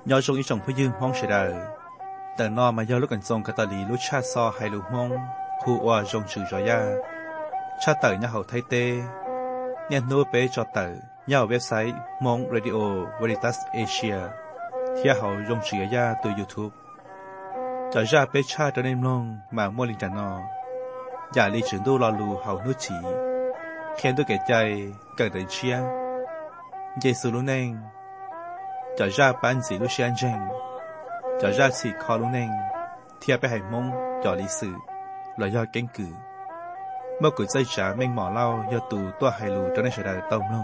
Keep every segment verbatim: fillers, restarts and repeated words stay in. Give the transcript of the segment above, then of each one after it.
nhớ trong ý trongผู้ยืมห้องเฉยแต่นอมาย่อลูกกันทรงกตาลีลูกชาซอให้ลูกห้องผู้ว่าจงชื่อจอยาชาเตอร์ย่าเขาไทยเตเนี่ยนู้เปจอเตอร์ย่าเว็บไซต์มองเรดิโอเวริตัสเอเชียที่เขาจงชื่อยาตัวยูทูบจอยาเปชาตัวเนมลงมามัวลิงจันนออย่าลีถึงดูรอลูเขานุชีเขียนด้วยแก่ใจเกิดเชียเยซูลุเนงจอยาปันสีลุเชียนเจงจอยาสีคอลุเนงเทียไปให้มงจอลิสือลอยยอเก่งกือเมื่อกุใจจ๋าเม่งหมอเล่ายอตูตัวไฮลูจนได้เฉยๆต้มลง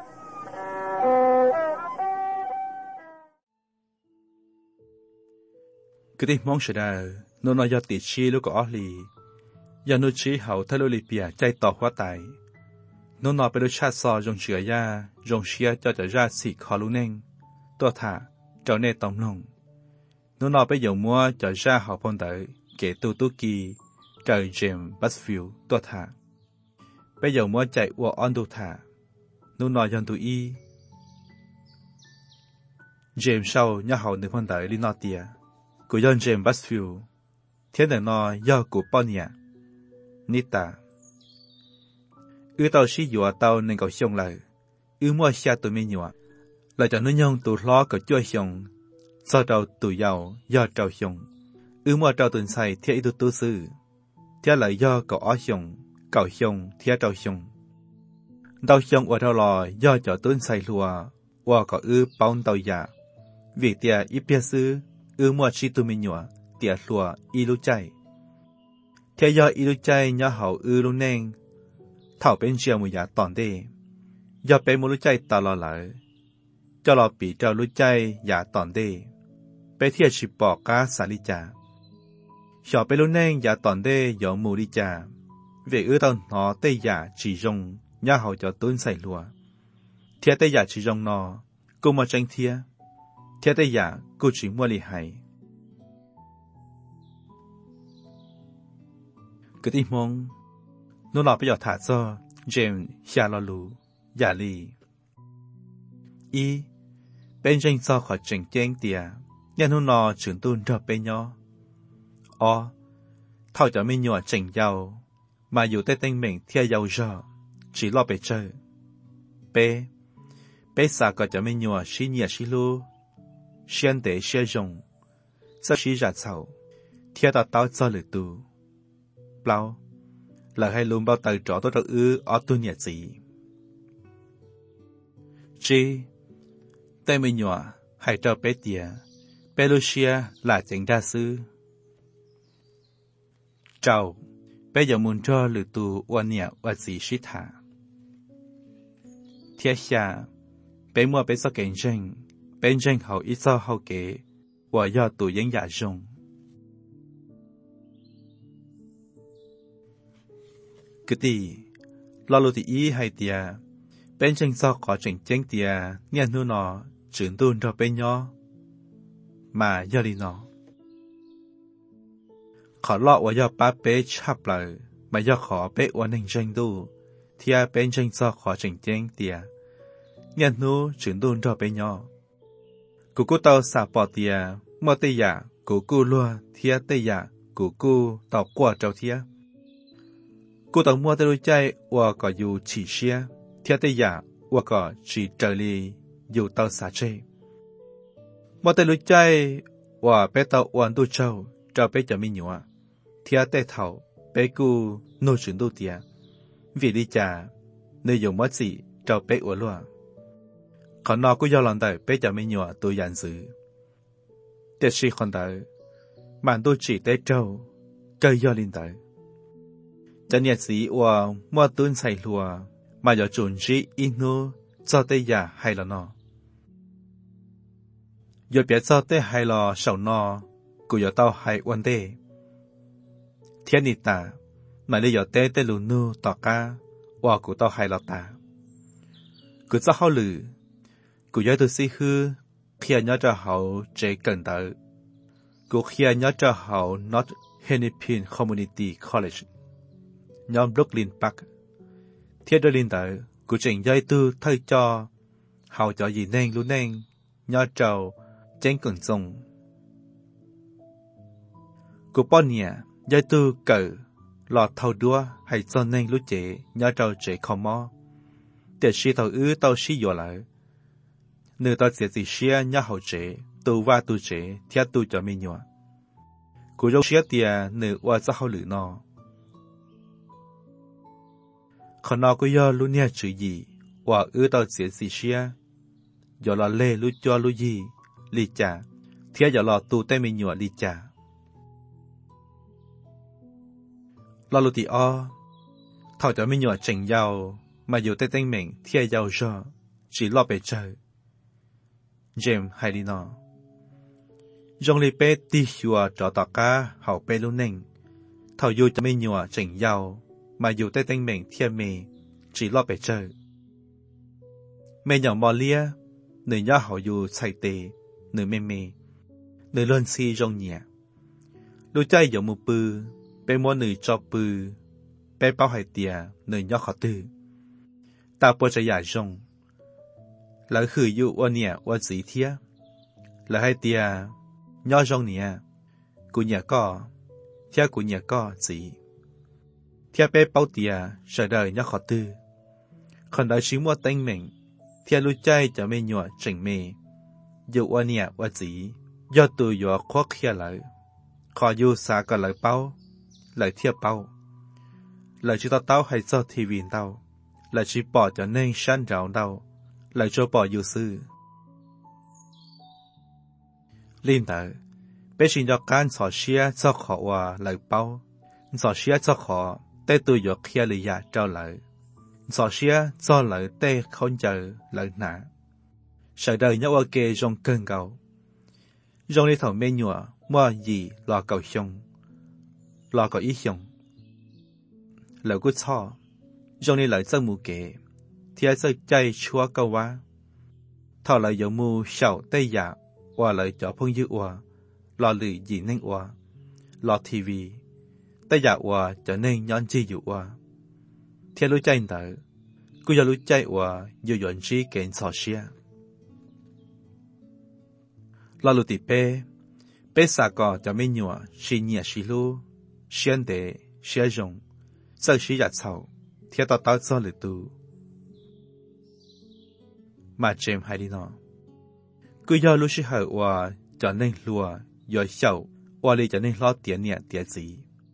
คือที่มองเฉยๆนนอยอติชีลูกก็ออลียานุชีเขาทะลุลิเปียใจต่อหัวไตนนอไปดูชาซอจงเฉื่อยาจงเชียเจ้าจะราสีคอลุเนงตัวถ่าเจ้าเน่ต้มลงนนอไปอยู่มัวจะราเขาพนเตอเกตูตุกีเจอเจมบัสฟิลตัวถ่าไปอยู่มัวใจวัวออนดูถ่านนอยันตุอีเจมเศร้าย่าเขาหนึ่งพนเตอลินอเตียกูย้อนเจมบัสฟิลเทียนหนึ่งนอย่อกูป้อนเนี่ยนิตาอือเตาชี้อยู่เตาหนึ่งกับชงเลยอือมัวเชียตัวไม่หนัวเราจะนุ่งยองตัวล้อกับจ้วยชงซอเตาตัวยาวยอดเจ้าชงอือมัวเตาตุนใส่เทียอีตัวตัวซื้อเทียเลยย่อกับอ้อชงเก่าชงเทียเจ้าชงเตาชงว่าเท่าลอยย่อเจ้าตุนใส่ลัวว่ากับอือป้อนเตายาวิเตียอีเปียซื้ออือมัวชีตัวไม่หนัวเตียลัวอีรู้ใจเทียย่ออีรู้ใจย่อเขาอือรู้เน่งเท่าเป็นเชียมุยาตอนเดย่อเป็นมุรู้ใจตลอดเลยเจ้าเราปีเจ้ารู้ใจอย่าตอนเดไปเที่ยวชิปอกกาสาลิจาชอบไปรู้แน่งอย่าตอนเดยอมูลิจาเวอื้อตอนหนอเตยาจีจงย่าเขาจะตุ้นใส่ลัวเทียเตยาจีจงนอกูมาจังเทียเทียเตยากูจีมัวลิไฮกึดอีมงนู่นหลอไปหยอดถาซ้อเจมชาลอลูยาลีอีเป็นเจงซ้อขอเจงเจงเตียยันนู่นหลอถึงตุนรอเป็นย่ออ๋อเท่าจะไม่หยวดเจงยาวมาอยู่ใต้เต็งเหม่งเทียยาวจ่อจีรอไปเจอเปเปสาก็จะไม่หยวดชิเนียชิลูเชียนเตเชียจงสักชีจัดเสาเทียต่อเต้าจ่อหรือตูเปล่าlà hai luôn bao tờ trọ tôi được ư ở tôi nhà gì chi tay mình nhỏ hay cho bé tía Pelusia là chẳng đa sư chào bé giờ muốn cho lử tù oan nhà oan gì shít hạ thiết xa bé mua bé so cảnh tranh bé tranh hậu ít so hậu kế và do tù dân giả rung cứ tì lo lô thì ý hay tìa bên tranh so có chỉnh chánh tìa nghe nu nó trưởng tuôn cho bên nhỏ mà do đi nó khó lọ và do bá bế chắp lời mà do khó bế oan hình tranh tu thìa bên tranh so có chỉnh chánh tìa nghe nu trưởng tuôn cho bên nhỏ cụ cụ tàu xả bỏ tìa mua tê giả cụ cụ lua thìa tê giả cụ cụ tàu qua trâu thìaกูต้องมัวแต่รู้ใจว่าก็อยู่ฉีเชียเทียแต่อยากว่าก็ฉีเจรีอยู่เตาสาเจมัวแต่รู้ใจว่าเป้เตาอ้วนดูเจ้าเจ้าเป้จะไม่หนัวเทียแต่เท่าเป้กูโน่ถึงดูเตียวิริจาเนยอยู่มัดสิเจ้าเป้อ้วนล้วนขอนอกูยอมลองได้เป้จะไม่หนัวตัวยันซื้อแต่ชีคนเตอมันดูฉีแต่เจ้าเกยยอลินเตอจะเนี่ยสีว่ามัวตุ้นใส่ลัวมาอย่าจุนจีอินูเจ้าเตยาให้ละนออย่าเปียเจ้าเตให้ละเสานอกูอย่าเต้าให้วันเตเทียนิตามาเลยอย่าเตเตลูนูต่อกาว่ากูเต้าให้ละตากูจะเข้าหรือกูย้ายตัวซีคือเขียนย้อนจะเขาเจเกินเตอกูเขียนย้อนจะเขา Not Hennepin Community College nhóm Brooklyn Park thiết đôi linh tử của trình dây tư thay cho hầu cho gì nên luôn nên nhớ trầu chén cường dùng của bọn nhà giải tu cờ lọt thầu đua hay cho nên lúc chế nhớ trâu chế khó mò để sĩ thầu ư tao sĩ dọa lại nơi tao sẽ chỉ xia nhớ hậu chế tu va tu chế theo tu cho mình nhọ của dâu xia tia nơi qua cho hậu lử nó còn nó có do lúc nha chữ gì và ư tao sẽ chỉ xia giờ là lê lúc cho lúc gì lì chả theo giờ là tu tay mình nhọ lì chả lo lụt thì o thảo cho mình nhỏ chỉnh giàu mà dù tay tay mình theo giàu rồi chỉ lo bề trời James hay đi nó dòng li pe ti hùa cho tọt cá hậu pe luôn neng thảo dù cho mình nhỏ chỉnh giàu mà dù tay tay mình theo mì chỉ lo bề trời mẹ nhỏ mò lia người nhỏ hậu dù chạy tề người mê mê người luôn si rong nhẹ đôi tay giống một bư bé mua nữ cho bư bé bao hải tìa nơi nhỏ khó tư ta bố cho giải rong là khử dụ ô nhẹ ô dĩ thía là hai tìa nhỏ rong nhẹ của nhà có thía của nhà có dĩ thía bé bao tìa sợ đời nhỏ khó tư còn đời chỉ mua tên mình thía lưu chay cho mê nhỏ chỉnh mê dụ ô nhẹ ô dĩ do từ dọ khó khía lại khó dụ xa cả lời bao lời thiệp bao lời chỉ tao tao hay cho thì vì tao lời chỉ bỏ cho nên sanh rào tao lời cho bỏ yêu sư linh tử bé xin cho can sọ xía cho khó và lời bao sọ xía cho khó tê tôi dọ kia lời giả trao lời sọ xía cho lời tê không chờ lời nã sợ đời nhau ở kề trong cơn gạo trong đi thầu mê nhựa mua gì lo cầu xong lo có ý xong lời của cho trong này lời dân mù kể thì ai sẽ chạy chúa câu quá thọ lời giống mù sầu tây giả và lời cho phong dư và lo lử gì nên và lo tivi tây giả và trở nên nhon chi dụ và theo lối chạy tới cứ giờ lối chạy và nhiều dọn chi kén sò xia lo lử tì pe pe sa cò cho mấy nhựa xì nhẹ xì lu xuyên để xuyên rồng sơ xí giả sầu theo tao tao cho lử tu mà James hay đi nó cứ do lúc xí hở và cho nên lùa do sầu và li cho nên lo tiền nhẹ tiền gì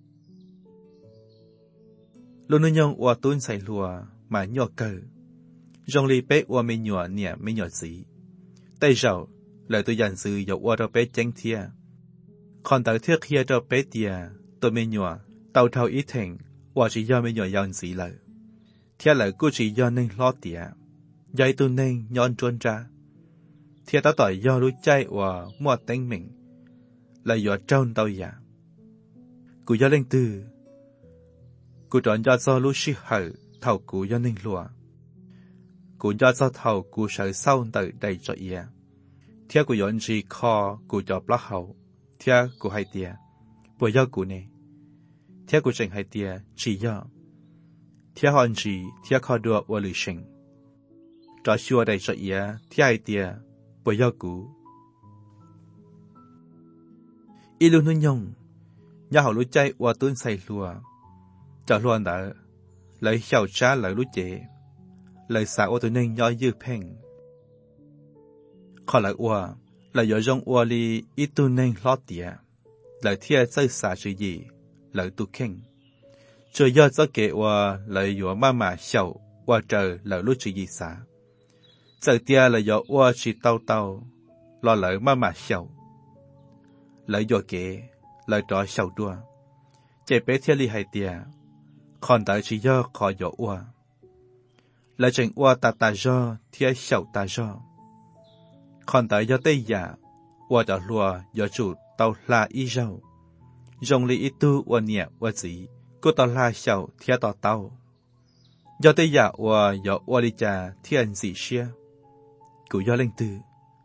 lúc nữa nhung và tuôn say lùa mà nhỏ cờ rong li bé và mấy nhỏ nhẹ mấy nhỏ gì tay rầu lời tôi dành sự dọc qua cho bé chén thia còn tới thiết kia cho bé tia tôi mấy nhỏ tàu thầu ít thành và chỉ do mấy nhỏ dọn gì lời theo lời cô chỉ do nên lo tía dạy tôi nên nhon trốn ra theo ta tỏi do lối chay và mua tên mình là do trôn tao giả cụ do lên từ cụ chọn do do lối sĩ hở thầu cụ do nên lùa cụ do do thầu cụ sợ sau tới đầy cho ia theo cụ dọn gì kho cụ cho block hậu theo cụ hay tia bởi do cụ này theo cụ trình hay tia chỉ do theo hòn gì theo kho đua và lì sinh cho xua đầy cho ia theo hay tia bởi do cụ y luôn nuôi nhung nhà họ lúa chay và tuôn say lùa cho luôn đã lấy chào trả lời lúa chế lời xả ô tôi nên nhoi dư phèn khó lại ua lời dõi rong ua li ít tu nên lót tía lời thiê xây xả sự gì lời tu khen trời do cho kể ua lời dõi ma mà sầu ua trời lời lúa sự gì xả giờ tia lời dõi ua chỉ tao tao lo lời ma mà sầu lời dõi kể lời trò sầu đua chạy bé thiê li hay tia còn tại chỉ do khó dõi ua lời trình ua ta ta do thiê sầu ta do còn tại do tây giả và cho lùa do chủ tàu là y rau dòng lý ít tu và nhẹ và gì cô tàu là sầu theo tàu tàu do tây giả và do và đi trà thiên gì xia cụ do linh tư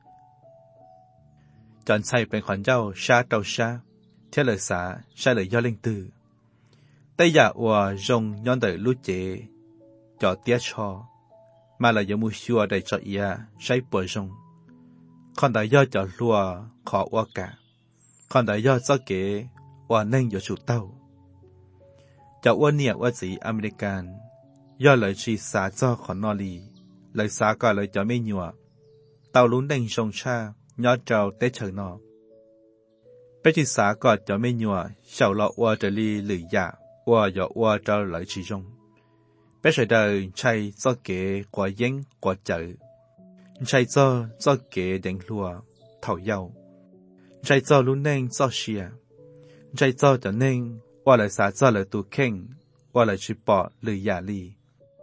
chọn saiเป็นkhoản rau sa tàu sa theo lời xã sai lời do linh tư tây giả và dòng nhon đời lú chế cho tiếc cho mà là do mua xua đầy cho ia sai bồi rong con đại do cho lùa khó qua cả con đại do cho kế và nên do chủ tàu cho quân nhiệt và chỉ American do lời chỉ xả cho con nọ lì lời xả cả lời cho mấy nhựa tàu lún đành sông cha nhỏ trâu tết chờ nọ bé chỉ xả cả cho mấy nhựa sau lọ qua trở li lử dạ qua do qua cho lời chỉ trong bé sẽ đời chạy cho kế quả yến quả chợ chạy cho cho kế đánh lùa thảo dầu chạy cho lún đành cho xìa chạy cho cho nên qua lời xả cho lời tu khen qua lời chỉ bỏ lử dạ li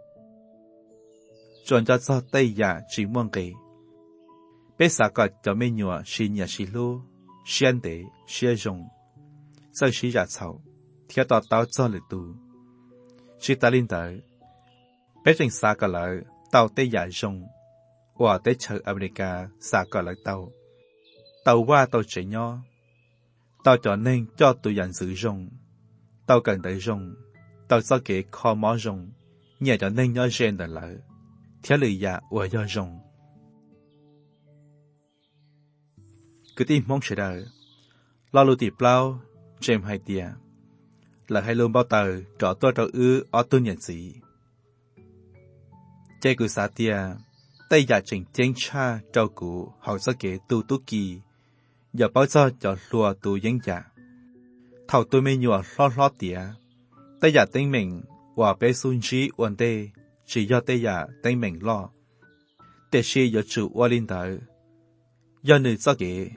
chuẩn cho cho tây dạ chỉ mong kế bé xả cả cho mấy nhựa xì nhà xì lô xiên để xiên rồng sau xì giả草theo tao tao cho lời tu xì ta linh tới bé trình xả cả lời tàu tây dạ rồng và tây chờ America xả cả lời tàu tàu qua tàu chạy nhỏ tàu cho nên cho tụi dàn sử rồng tàu cần tới rồng tàu cho kế kho mó rồng nhẹ cho nên nhỏ gen đời lợi theo lời dạ và do rồng cứ tìm mong sẽ đời lo lưu tiệp lao James hai tia là hai luôn bao tờ trọ tôi trọ ư ở tôi nhận gì chạy cứ xá tia tay giả trình chén cha trâu cụ hậu sơ kế tu tú kỳ giờ bao giờ cho lùa tu dân giả thầu tôi mới nhua lo lo tia tay giả tên mình và bé xuân trí ổn tê chỉ do tay giả tên mình lo để khi do chủ qua linh tới do nữ sơ kế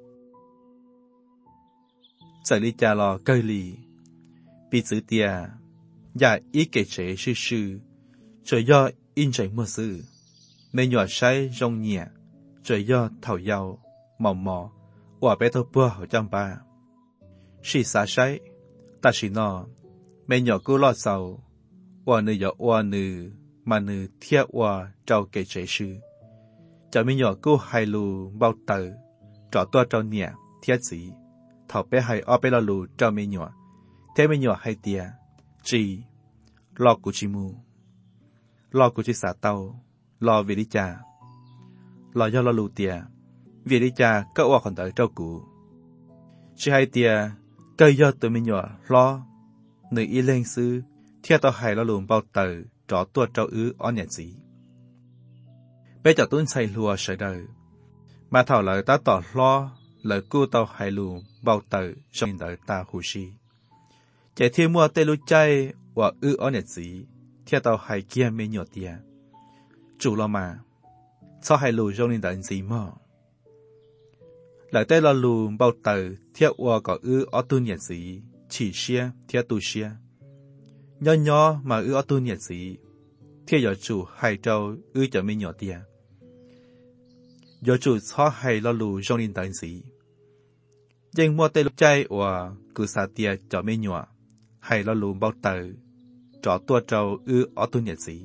giải lý cha lo cây lì bị chữ tia giả ý kể chế sư sư rồi do in chạy mưa sư nên nhỏ say rong nhẹ rồi do thảo dầu mò mò và bé thô bùa ở trong ba khi xả say ta chỉ nó men nhỏ cứ lo sầu và nữ nhỏ và nữ mà nữ thiệt và trâu kể chế sư cho men nhỏ cứ hai lù bao tờ trọ tua trâu nhẹ thiệt gì thảo bé hay ở bé lo lù trâu men nhỏ thế men nhỏ hay tia chỉ lo của chị mu lo của chị xả tàu lo về đi cha lo do lo lù tia về đi cha các oa còn tới trâu cũ chị hai tia cây do tụi mình nhỏ lo nữ y lên sư theo tao hay lo lùm bao tờ trọ tua trâu ứ ở nhà gì bây giờ tuân xây lùa sợi đời mà thảo lời ta tỏ lo lời cô tao hay lùm bao tờ trong đời ta hù si chạy thiên mua tê lú chay và ứ ở nhà gì theo tao hay kia mấy nhỏ tia chủ lo mà sao hay lù trong đời gì mà lại tê lo lùm bao tờ theo và có ứ ở tu nhà gì chỉ xia theo tu xia nhỏ nhỏ mà ứ ở tu nhà gì theo giờ chủ hay trâu ứ cho mấy nhỏ tia giờ chủ sao hay lo lù trong đời gì nhưng mua tê lú chay và cứ xả tia cho mấy nhỏ hay lo lùm bao tờ trọ tua trâu ư ở tu nhà gì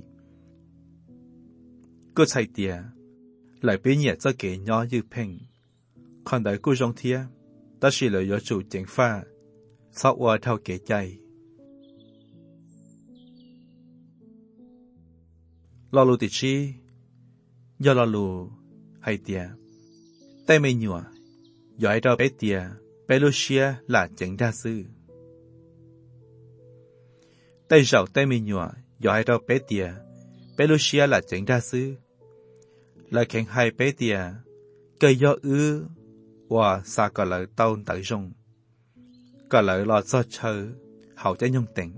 cứ chạy tia lại bị nhẹ cho kẻ nhỏ như phèn còn đại cô trong thia ta chỉ là do chủ chỉnh pha sau qua theo kẻ chạy lo lù tỉ chi do lo lù hay tia tay mày nhựa do ai đâu bé tia bé lu xia là chỉnh đa sư tay rau tay mì nhựa do hai đâu bé tia bé Lucia là chỉnh đa sư là khen hai bé tia cây do ư và xa cả lời tao tự rung cả lời lo cho chờ hậu trái nhung tình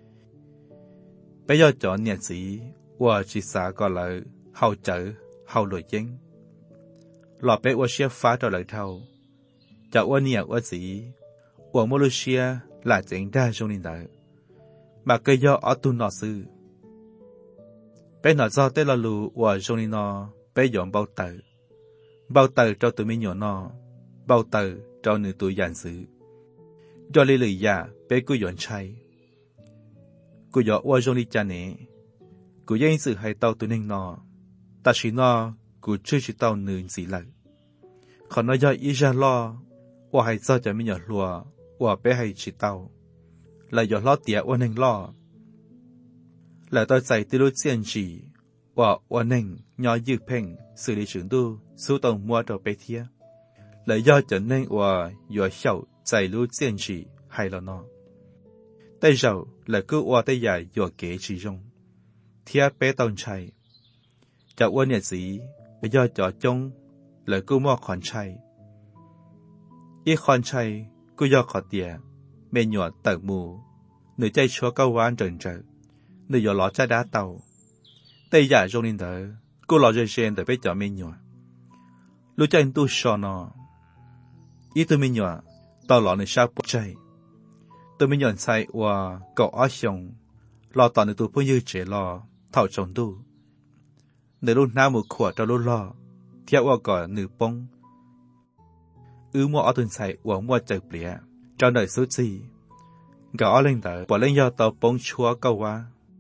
bé do chọn nhà sĩ và chỉ xa cả lời hậu chở hậu lội chính lọ bé Lucia phá cho lời thâu cho ôn nhà ôn sĩ và mô Lucia là chỉnh đa trong niên đại mà cây do ở tu nọ sư bé nọ do tê là lù và Johnny nọ bé dọn bao tờ bao tờ cho tụi mình nhỏ nọ bao tờ cho nữ tụi giàn sự do lý lì già bé cứ dọn chay cứ dọn và Johnny cha nè cứ dân sự hay tao tụi nên nọ ta chỉ nọ cứ chưa chỉ tao nữ gì lại còn nó do ý ra lo và hay do cho mình nhỏ lùa và bé hay chỉ tao là do lo tiệt và nên lo là tôi dạy từ lúc chiến chỉ ว่าวันหนึ่งย่อยืดเพ่งสื่อในtrường tuสู้ตรงมัวตัวไปเทียเลยย่อจะนั่งว่าย่อเช่าใจรู้เจียนจีให้เราเนาะแต่เราเลยก็ว่าแต่ใหญ่ย่อเก๋จีจงเทียเป้ตอนชัยจะวันเนี่ยสีไปย่อจ่อจงเลยก็มั่วขอนชัยอีขอนชัยก็ย่อขอเตียเมนหยอดเติกมูหนึ่งใจชัวก็วานเดินเจอหนึ่งย่อล้อใจด้าเต่าแต่ใหญ่จงนินเถอกูล้อใจเชนแต่ไปจ่อเมนหยอดรู้ใจตู้ชอนออีตัวเมนหยอดตอนหล่อในชาปุใจตัวเมนหยอดใส่ว่าก่ออ้อชงรอตอนในตัวผู้ยืดเจรอเท่าจงตู้ในรุ่นน้ำหมูขวดจะรุ่นล่อเทียบว่าก่อนหนึ่งปงอือมัวเอาตุนใส่ว่ามัวเจอเปลี่ยเจ้าหน่อยสุดซีก่ออ้อเล่นเต๋อปล่อยเล่นยอต่อปงชัวก็ว่า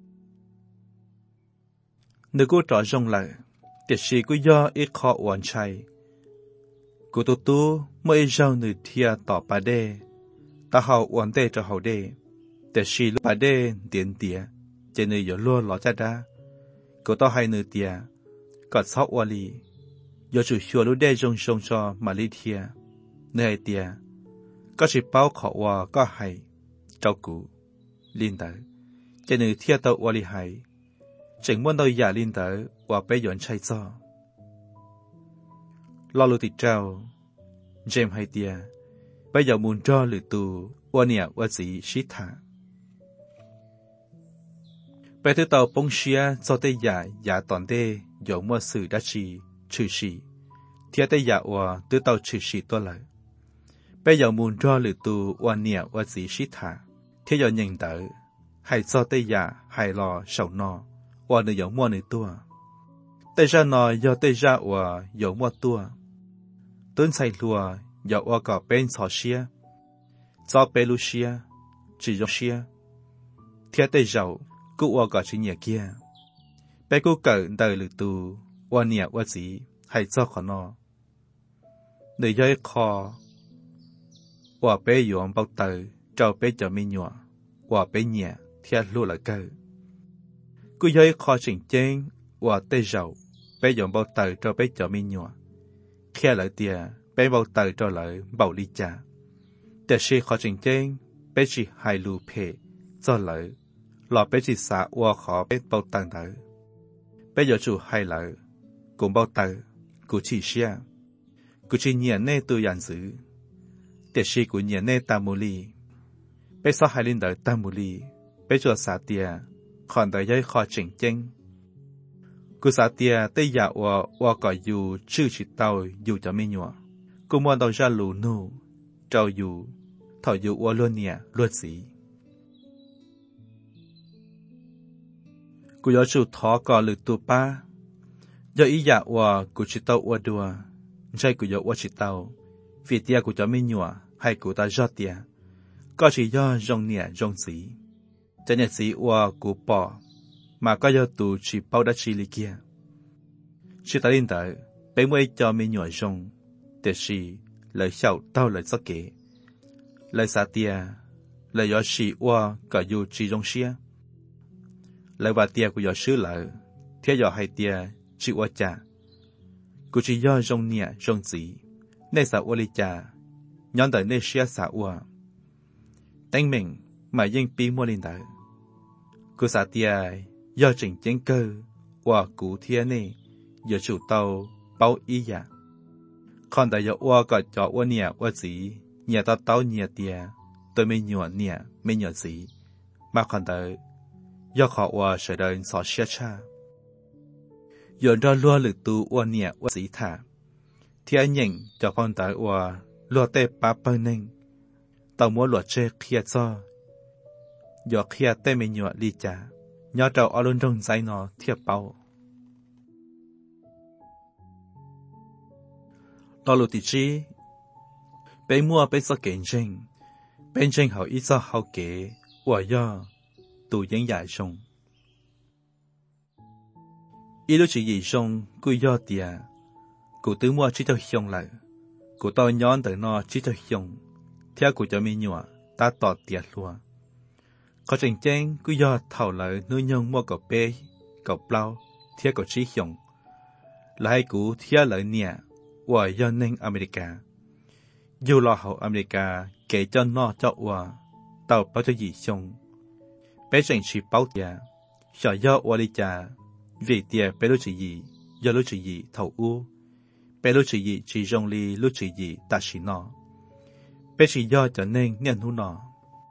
หนึ่งกูจ่อจงเลยเดี๋ยวชีกูย่ออีกคอวันชัยกูตัวตู้เมื่อเจ้าหนึ่งเทียต่อปาเดตาเขาวันเดจะเขาเดแต่ชีลูกปาเดเดียนเดียเจเนยอย่าล้วนหล่อจัดดากูต้องให้หนึ่งเดียก็ชอบวลีอย่าจู่ชัวรู้ได้จงชงชอมาลิเทียเนยเดียก็ชิเป้าขอว่าก็ให้เจ้ากูลินเตอเจเนยเทียตัววลีให้จึงม้วนตัวอย่าลินเตอว่าไปหย่อนใช้ซ้อรอลูติเจ้าเจมให้เดียไปอย่ามุนจ้อหรือตูว่าเนี่ยว่าสีชิธาไปที่เตาปงเชียโซเตยาอย่าตอนเดอย่ามัวสื่อดัชีชื่อชีเทียเตยาว่าตัวเตาชื่อชีตัวเลยไปอย่ามุนจ้อหรือตูว่าเนี่ยว่าสีชิธาเทียอย่ายิงเตอให้โซเตยาให้รอเฉานอว่าเนื้ออย่ามัวในตัวแต่จะนอยอย่าเตยาว่าอย่ามัวตัวต้นใส่ลัวอย่าว่าก็เป็นสอเชียจอเปลูเชียจีจงเชียเทียเตยากูว่าก็ชิเนี่ยเกียไปกูเกิดเดินหรือตูว่าเนี่ยว่าสีให้เจ้าขอนอเนื้อย่อยคอว่าไปหยวนเบาเตอเจ้าไปจะไม่หยัวว่าไปเนี่ยเทียรู้ละเกิดกูย่อยคอสิงเจงว่าเตยาไปหยวนเบาเตอเจ้าไปจะไม่หยัวแค่ละเตียไปเบาเตอเจ้าเลยเบาลิจ่าแต่ชีขอสิงเจงไปชีให้ลูเพเจ้าเลยหลอไปจิตสาวัวขอไปเบาตังเตอไปอย่าจู่ให้เลยกูเบาเตอกูชีเชียกูชีเนี่ยเน่ตัวยันสือแต่ชีกูเนี่ยเน่ตามูลีไปซ้อให้ลินเตอตามูลีไปจวดสาเตียขอนเตยย่อยคอจิงเจงกูสาเตียเตยอยากว่าว่าก็อยู่ชื่อชิดเตาอยู่จะไม่หยัวกูมวนตอนจะลูนูเจ้าอยู่เท่าอยู่ว่าล้วนเนี่ยล้วนสีกูอยากจู่ท้อก่อหรือตัวป้าอยากอีอยากว่ากูชิดเตาว่าดัวใช่กูอยากว่าชิดเตาฟีเตียกูจะไม่หยัวให้กูตาจอดเตียก็ชิย่อจงเนี่ยจงสีจะเนี่ยสีว่ากูปอมาก็ยอตูชีเป้าดัชชีลิเกียชิตาลินเตอเป็นมวยจอมีหน่วยจงแต่ชีเลยเช่าเต้าเลยสักเกเลยสาเตียเลยยอชีว่าก็อยู่จีจงเชียเลยว่าเตียกูยอชื่อเลยเทียยอให้เตียชีว่าจ่ากูชีย่อจงเนี่ยจงสีในสาวลิจ่าย้อนแต่ในเชียสาวว่าตั้งเม่งมายิ่งปีมัวลินเตอกูสาเตียย่อจิงเจงเกอว่ากูเทียนี่อย่าจู่เตาเป้าอีอยาคอนแต่อย่าว่าก็จอว่าเนี่ยว่าสีเนี่ยตาเต้าเนี่ยเตียตัวไม่หยวนเนี่ยไม่หยวนสีมาคอนแต่ย่อขอว่าเฉยเดินสอเชียชาหยวนรอลัวหรือตูว่าเนี่ยว่าสีถาเทียนยิงจะคอนแต่ว่าลัวเตป้าเปิ้งนึงเต่ามัวหลวดเชเครียดซ้อยอเครียดเต้ไม่หยวนลีจ่ายอดเจ้าอรุณจงใจนอเทียบเป้าตอลุติจีเป็นมัวเป็นสเก่งจริงเป็นจริงเขาอีซ่าเขาเก๋ว่าย่อตูยังใหญ่ชงอีลูจีใหญ่ชงกูย่อเตียกูตื้อมัวชิดเจ้าหยงเลยกูตอนย้อนแต่นอชิดเจ้าหยงเทียกูจะมีหนัวตาต่อเตียลัวเขาจริงเจงกูยอดเท่าเลยนื้อยงมัวกับเป้กับเปล่า thiết của trí hiong lại cú thiết lợi nhẹ và do nên America dù lo hậu America kể cho nó cho và tàu bao cho gì xong bé trình chỉ bao tiền sợ do và đi trả vì tiền bé lúc chỉ gì do lúc chỉ gì thầu u bé lúc chỉ gì chỉ dùng li lúc chỉ gì ta chỉ nó bé chỉ do cho nên nhận hú nó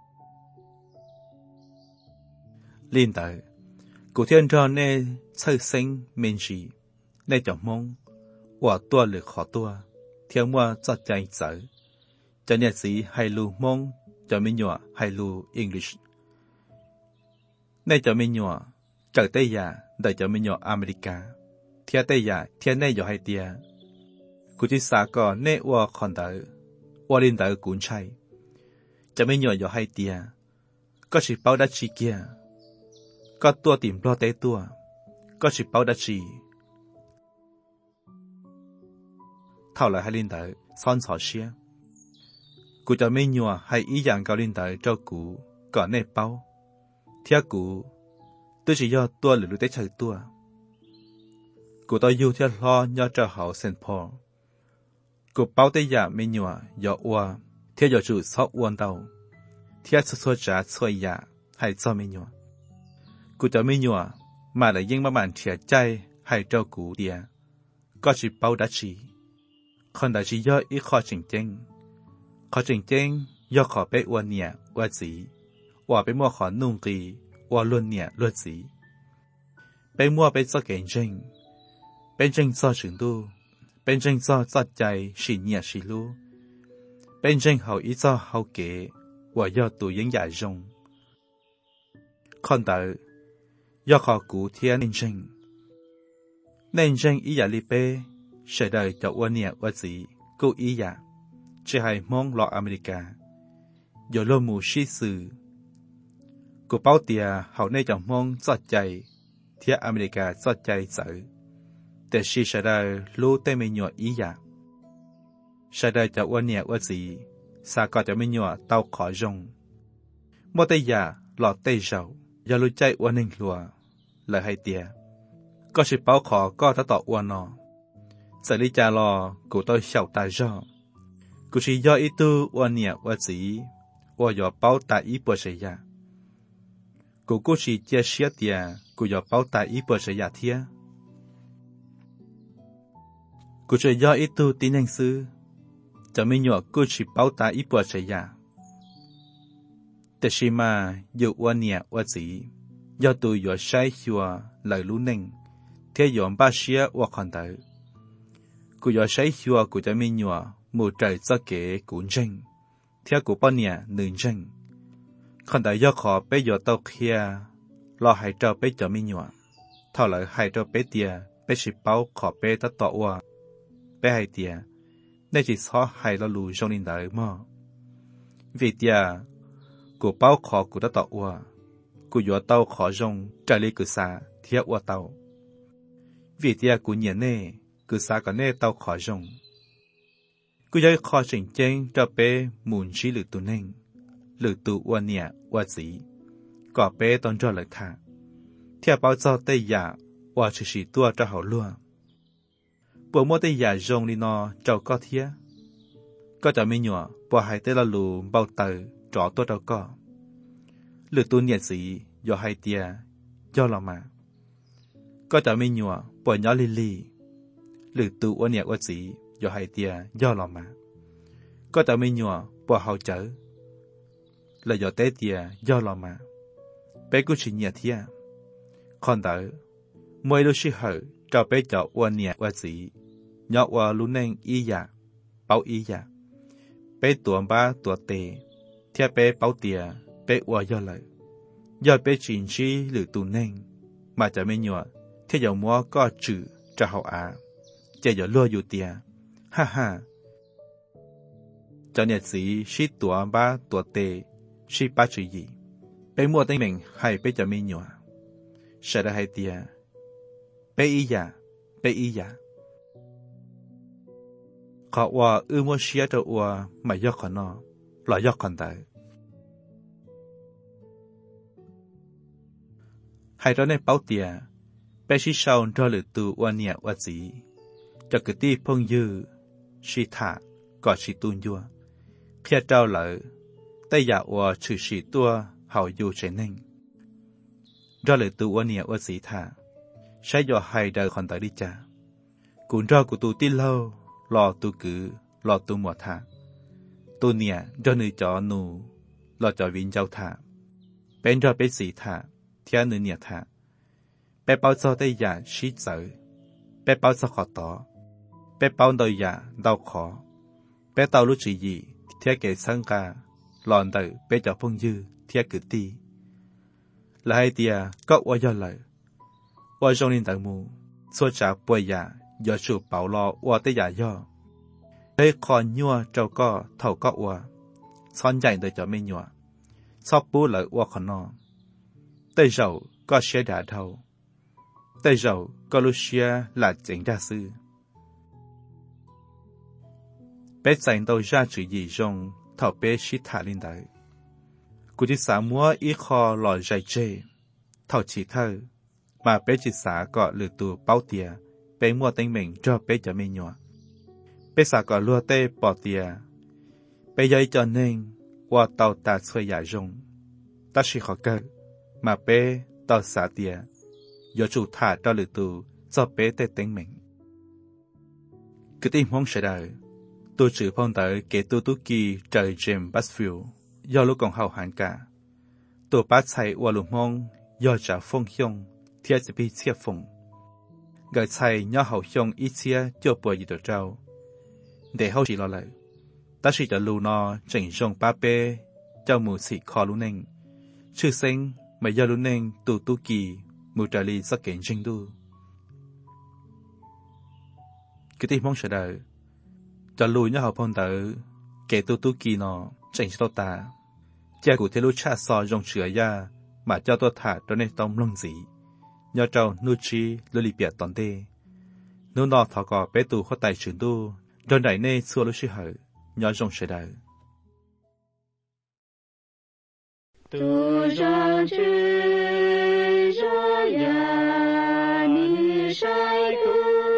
liên tới cụ thiên cho nên xây sinh mình chỉ nên cho mong và tua lực khó tua theo mua cho chạy trở cho nên sĩ hay lu mong cho mình nhỏ hay lu English nên cho mình nhỏ trở tây ya để cho mình nhỏ America theo tây ya theo này nhỏ hay tia cụ chỉ xa có nên và còn tới và liên tới cuốn chạy cho mình nhỏ nhỏ hay tia có chỉ bao đắt chi kia có tua tìm lo tế tua có chỉ bao đắt chi thảo lại hay liên tới son sỏ xia cụ cho mình nhỏ hay ý dạng cao liên tới cho cụ có nên bao theo cụ tôi chỉ do tua lửa tế chơi tua cụ tôi yêu theo lo nhớ cho họ Saint Paul cụ bao tế giả mình nhỏ do ua theo do chủ sót uốn đầu theo số số trả số giả hay cho mình nhỏ cụ cho mình nhỏ mà lại yên mà bạn thiệtใจhay cho cụ địa có chỉ bao đã chỉ còn đại chỉ do ít khó chỉnh chênh khó chỉnh chênh do khó bé uốn nhẹ uốn gì uốn bé mua khó nung kỳ uốn luôn nhẹ luôn gì bé mua bé cho kén chênh bé chênh cho chừng tu bé chênh cho choใจxì nhẹ xì lu bé chênh hậu ít cho hậu kế uốn do tụ yên giải rong còn đại do khó cụ thiên nên chênh nên chênh ý giả li bé sẽ đời cho uốn nhẹ uốn gì cô ý giả chỉ hay mong lo America giờ lo mù sĩ sự cô bảo tia hậu nay chẳng mong cho chạy thì America cho chạy sợ để sĩ sẽ đời lú tên mình nhỏ ý giả sẽ đời cho uốn nhẹ uốn gì xa có cho mình nhỏ tao khó rong mỗi tay giả lọt tay rau giờ lú chạy uốn hình lùa lời hay tia có sự bảo khó có ta tỏ uốn nó sẽ đi trả lò của tôi sầu tài do cụ chỉ do ý tu uốn nhẹ uốn gì uốn do bảo tại ý bữa sẽ ya cụ cụ chỉ chia sẻ tiền cụ do bảo tại ý bữa sẽ ya thia cụ chỉ do ý tu tin hành sư cho mình nhỏ cụ chỉ bảo tại ý bữa sẽ yaแต่ชิมาอยู่uốn nhẹ uốn gì do tu do sai chùa lời lú neng theo dõi ba xia uốn còn tới cụ do sai chùa cụ cho mình nhỏ một trời cho kế cuốn tranh theo cụ bao nhiêu nương tranh còn tại do khó bé do tàu kia lo hai trâu bé cho mình nhỏ thảo lại hai trâu bé tia bé chỉ bao khó bé tất tọa qua bé hai tia nên chỉ xóa hai lo lù trong linh đời mà vì tia cụ bao khó cụ tất tọa qua cụ do tàu khó trong trái lý cứ xa theo qua tàu vì tia cụ nhẹ nè cứ xa cả nè tàu khó trong cụ giới khó chỉnh chênh cho bé muốn trí lực tu nên lực tu uốn nhẹ uốn gì có bé tôn cho lời thả theo báo cho tây giả uốn chỉ chỉ tua cho hậu luôn bộ mua tây giả dùng đi nó cho có thía có cho mình nhỏ bộ hai tây là lù bao tờ trọ tua cho có lực tu nhẹ gì do hai tia do là mà có cho mình nhỏ bộ nhỏ li li lực tu uốn nhẹ uốn gì do hai tia do là mà có tại mình nhỏ bỏ hậu chở là do tế tia do là mà bé cũng chỉ nhẹ thia còn tới mỗi lúc sĩ hở cho bé cho uốn nhẹ uốn gì nhỏ uốn luôn nên ý giả bảo ý giả bé tuổi ba tuổi tề theo bé bảo tia bé uốn do lại do bé chính trí lử tù nên mà cho mình nhỏ theo dòng mua có chữ cho hậu á chạy giờ lừa dù tia ha ha cho nên sĩ sĩ tuổi ba tuổi tề sĩ ba chữ gì bé mua tên mình hay bé cho mình nhỏ sẽ là hai tia bé ý giả bé ý giả họ qua ư mua xía cho qua mà do còn nó là do còn tại hai đó nên bảo tia bé sĩ sau cho lử tu oan nhẹ oan gì cho cái ti phong dư sĩ thả có sĩ tuôn vua phía trao lỡ tay giả oa trừ sĩ tua hậu du chế nên cho lử tu oan nhẹ oan gì thả sẽ do hai đời còn tới đi cha cũng cho của tu tin lâu lo tu cứ lo tu mùa thả tu nhẹ cho nữ cho nụ lo cho viên châu thả bên cho bé sĩ thả theo nữ nhẹ thả bé bao cho tay giả sĩ sợ bé bao cho khó tỏ bé bao đôi giả đau khó bé tao lúc chỉ gì theo kẻ sang ca lòn đời bé cho phong dư theo cử ti là hai tia có qua do lời qua trong nên tận mù xua trả bồi giả do chủ bảo lo qua tay giả do đây còn nhua trâu co thầu có qua son dạy đời cho mấy nhua sắp bú lợi qua còn no tay dầu có xe đã thầu tay dầu có lúc xe là chính đa sư bé dành đầu ra chữ gì trong thảo bé xí thả lên đấy cụ chỉ xả múa ít kho lò dày chê thảo chỉ thơ mà bé chỉ xả có lừa tù bao tìa bé mua tên mình cho bé cho mình nhỏ bé xả có lùa tê bỏ tìa bé dây cho nên qua tàu ta chơi giả rung ta chỉ khó cơ mà bé tàu xả tìa do chủ thả cho lừa tù cho bé tê tên mình cứ tìm không sẽ đời tôi chỉ phong tới kể tôi tú kỳ trời James Basfield do lúc còn hậu hạn cả tôi bắt chạy qua lục mong do trả phong hiông thiết chỉ bị chia phong gợi chạy nhau hậu hiông ít chia cho bùa gì được trâu để hậu chỉ lo lại ta chỉ cho lù nó chỉnh rong ba bê cho mù xị khó lù neng chữ sinh mà do lù neng tụ tú kỳ mù trả lý sắc kiến trình đu cứ tìm mong sẽ đời cho lùi nhau hậu phong tới kể tu tu kỳ nó chỉnh cho ta cha của thế lũ cha so rong chữa ya mà cho tôi thả cho nên tông lông gì nhớ trâu nu chi lưu lì bịa tòn tê nu nọ thọ cò bé tu khó tài chuyển tu rồi đẩy nê xua lũ sư hở nhớ rong sẽ đời tu rong chữ rồi ya ni sai tu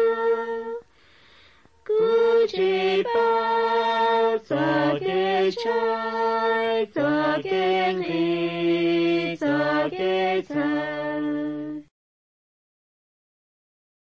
chỉ bao giờ cái trái giờ cái